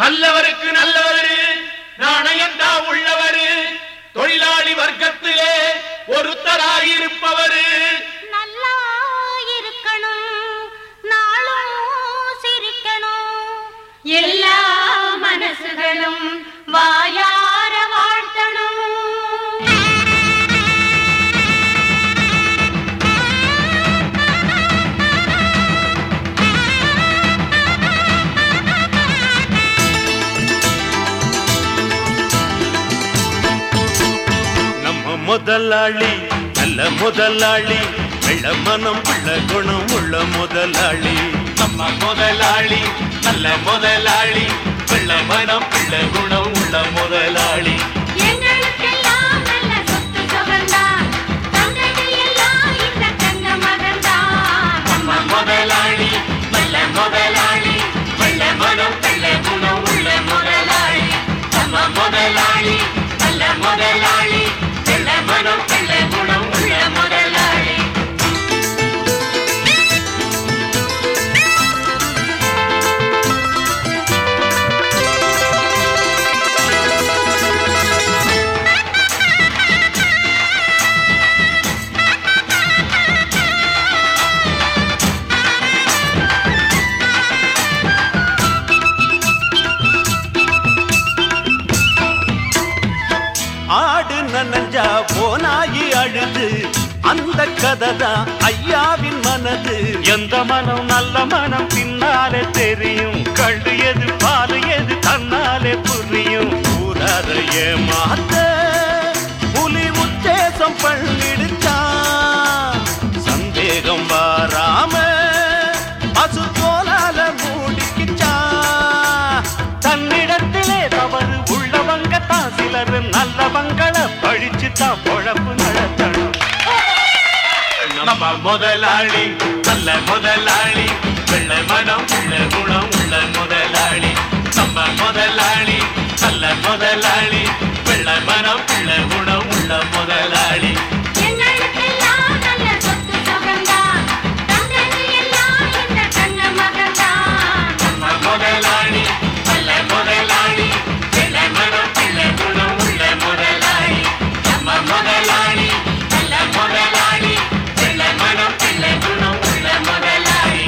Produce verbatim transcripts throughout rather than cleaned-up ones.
நல்லவருக்கு நல்லவரு நாணயந்தா உள்ளவரு தொழிலாளி வர்க்கத்திலே ஒருத்தராயிருப்பவரு நல்லா இருக்கணும் நாளும் சிரிக்கணும் எல்லா மனசுகளும் வாயார வாழ்த்தணும். முதலாளி நல்ல முதலாளி வெள்ள மனம் உள்ள குணம் உள்ள முதலாளி நம்ம முதலாளி நல்ல முதலாளி வெள்ள மனம் உள்ள குணம் உள்ள முதலாளி முதலாளி நல்ல முதலாளி வெள்ள மனம் உள்ள குணம் உள்ள முதலாளி நம்ம முதலாளி நல்ல முதலாளி மனம் உள்ள குணம் உள்ள முதலாளி. ஆடு நனஞ்சா போனாயி அழுது அந்த கதைதான் ஐயாவின் மனது. எந்த மனம் நல்ல மனம் பின்னாலே தெரியும் கண்டு எது பாரு எது தன்னாலே புரியும். ஊரார ஏமாத்த புலி உத்தேசம் பண்ணிடுச்சான் சந்தேகம் வாராம பசு தோலால மூடிக்கிச்சான். தன்னிடத்திலே தவறு உள்ளவங்க தான் சிலர் நல்லவங்களை பழிச்சு தான் பொழப்பு நடத்தணும். நம்ம முதலாளி நல்ல முதலாளி வெள்ள மனம் உள்ள குணம் உள்ள முதலாளி நம்ம முதலாளி நல்ல முதலாளி வெள்ள மனம் உள்ள குணம் உள்ள முதலாளி. முதலாளி நல்ல முதலாளி வெள்ள மனம் உள்ள குணம் உள்ள முதலாளி நம்ம முதலாளி நல்ல முதலாளி வெள்ள மனம் உள்ள குணம் உள்ள முதலாளி.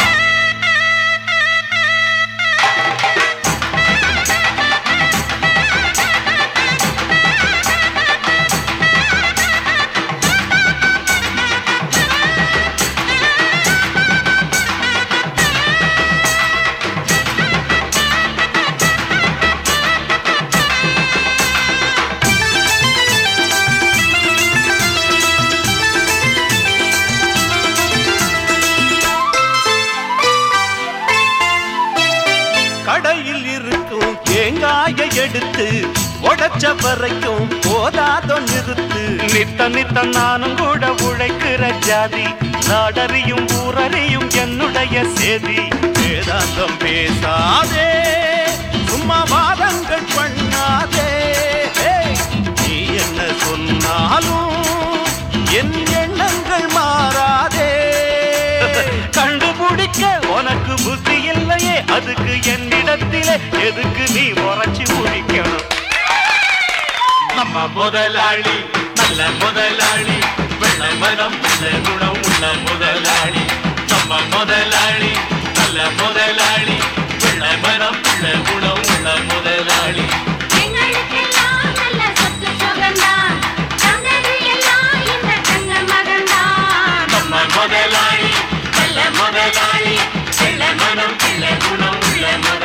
கடையில் இருக்கும் தேங்காயை எடுத்து உடைச்ச வரைக்கும் போதாதோ நிறுத்து. நித்த நித்த நானும் கூட உழைக்கிற ஜாதி நாடறியும் ஊரறியும் என்னுடைய சேதி. வேதாந்தம் பேசாதே சும்மா வாதங்கள் பண்ணாதே. நீ என்ன சொன்னாலும் என் எண்ணங்கள் மாறாதே. கண்டுபிடிக்க உனக்கு புத்தி இல்லையே அதுக்கு என்னிடத்திலே எதுக்கு நீ உரைச்சி முடிக்கணும். நம்ம முதலாளி நல்ல முதலாளி வெள்ள மனம் உள்ள குணம் உள்ள முதலாளி நம்ம முதலாளி நல்ல முதலாளி வெள்ள மனம் உள்ள குணம் உள்ள முதலாளி. நம்ம முதலாளி நல்ல முதலாளி வெள்ள மனம் உள்ள குணம் உள்ள